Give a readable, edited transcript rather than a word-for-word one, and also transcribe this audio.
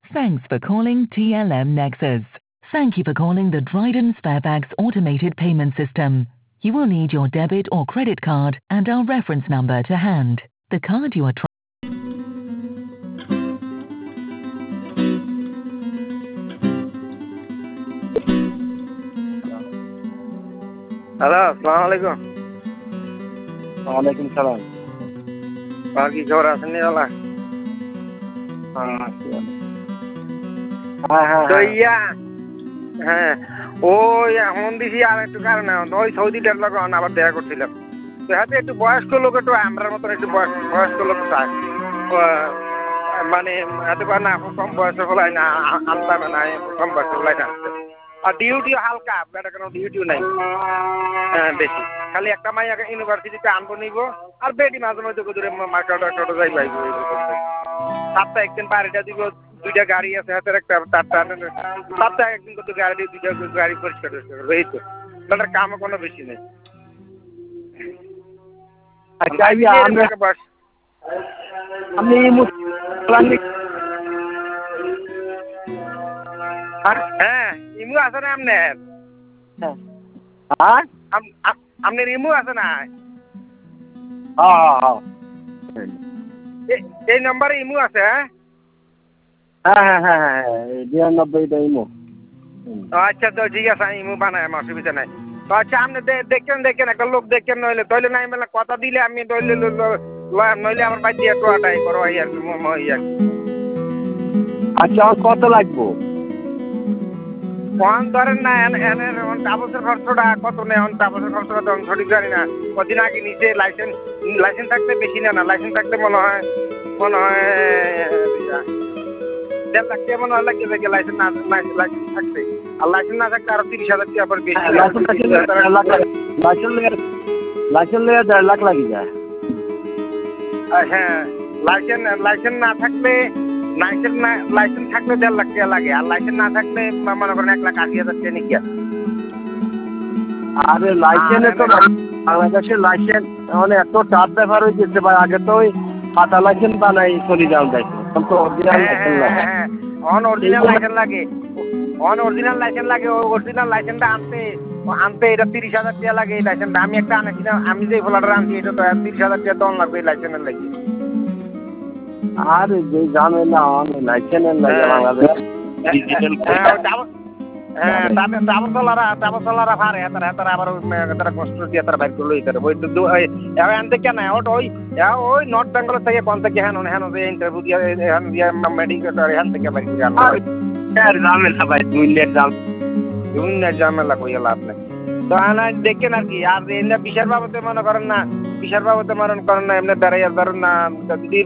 Thanks for calling TLM Nexus. Thank you for calling the Dryden Sparebags automated payment system. You will need your debit or credit card and our reference number to hand. The card you are trying. Hello, আসসালামু আলাইকুম। ওয়ালাইকুম সালাম। আর কি খবর আছেন নিওলা? তো হ্যাঁ ওই এখন দিছি আর একটু কারণে ওই সৌদিটার লোক আবার দেখা করছিলাম। তো হাতে একটু বয়স্ক লোক, একটু আমরার মতন একটু বয়স্ক লোক চাই, মানে হাতে পারে না কম বয়সে ফেলাই না আনতে হবে না, কম বয়সে ফেলাই না। আর ডিউটিও হালকা, বেটা কোনো ডিউটিও নাই বেশি, খালি একটা মাই ইউনিভার্সিটিতে আনবো নিব আর বেডি মাঝে মাঝে দূরে মার্কেট যাই পাইব। সপ্তাহে একদিন বাড়িটা দিব, দুইটা গাড়ি আছে হাতের, একটা সপ্তাহে একদিন করতে গাড়ি দুইটা গাড়ি পরিষ্কার এই তো, বেটার কামও কোনো বেশি নেই। হ্যাঁ ইমু আছে না আপনার? আপনার ইমু আছে না? এই নম্বরে ইমু আছে? হ্যাঁ 92 ইমো। আচ্ছা তো ঠিক আছে, ইমু বানাই, আমার অসুবিধা নাই। তো আচ্ছা আপনি দেখেন একটা লোক দেখেন, নইলে তৈলে নাই মেলা কথা দিলে আমি নইলে আমার বাড়ি দিয়ে টোয়াটাই করো আর কি। আচ্ছা কত লাগবো? ফোন ধরেন না, তাপসের খরচটা কত নেই, তাপসের খরচটা তো সঠিক জানি না। কদিন আগে নিচে লাইসেন্স থাকলে বেশি না, লাইসেন্স থাকলে মনে হয় 1.5 লাখ টাকা মনে হয় লাগে থাকে লাইসেন্স থাকতে, আর লাইসেন্স না থাকলে আরো 30,000 টাকা পর বেশি। লাইসেন্স লেগে 1.5 লাখ লাগি যায়। হ্যাঁ লাইসেন্স না থাকলে, লাইসেন্স থাকলে 1.5 লাখ টাকা লাগে, আর লাইসেন্স না থাকলে মনে করেন 1,80,000 টাকা নিয়ে গিয়া। আরে লাইসেন্সে তো বাংলাদেশের লাইসেন্স মানে এত টাফ ব্যাপার হয়ে যেতে পারে। আগে তো ওই পাতা লাইসেন্স বানাই চলে যাওয়া যায়, তো অরিজিনাল লাইসেন্স লাগে। অরিজিনাল লাইসেন্স লাগে, অরিজিনাল লাইসেন্স লাগে। অরিজিনাল লাইসেন্সটা আনতে এটা 30,000 টাকা লাগে। এই লাইসেন্সটা আমি একটা আনেছিলাম, আমি যে ফ্ল্যাটটা আনছি এটা তো 30,000 টাকা দন লাগবে এই লাইসেন্সের লাগে। আর যে ঝামেলা লাইসেন্সের লাগে বাংলাদেশ ডিজিটাল তাপসলারা ভারে তারা আবার তারা কষ্ট দিয়ে তারা বাইর করলো এটা ওই তো আনতে কেন ওই নর্থ বেঙ্গল থেকে কোন থেকে হ্যাঁ যে ইন্টারভিউ দিয়ে মেডিকেল এখান থেকে বাইর করে আনলো। ঝামেলা ভাই, দুনিয়ার ঝামেলা কইয়া লাভ নেই। তো আনা দেখেন আর কি। আর এমনি বিশার বাবদে মনে করেন না, বিশার বাবদে মনে করেন না, এমনি বেড়াইয়া ধরেন না যদি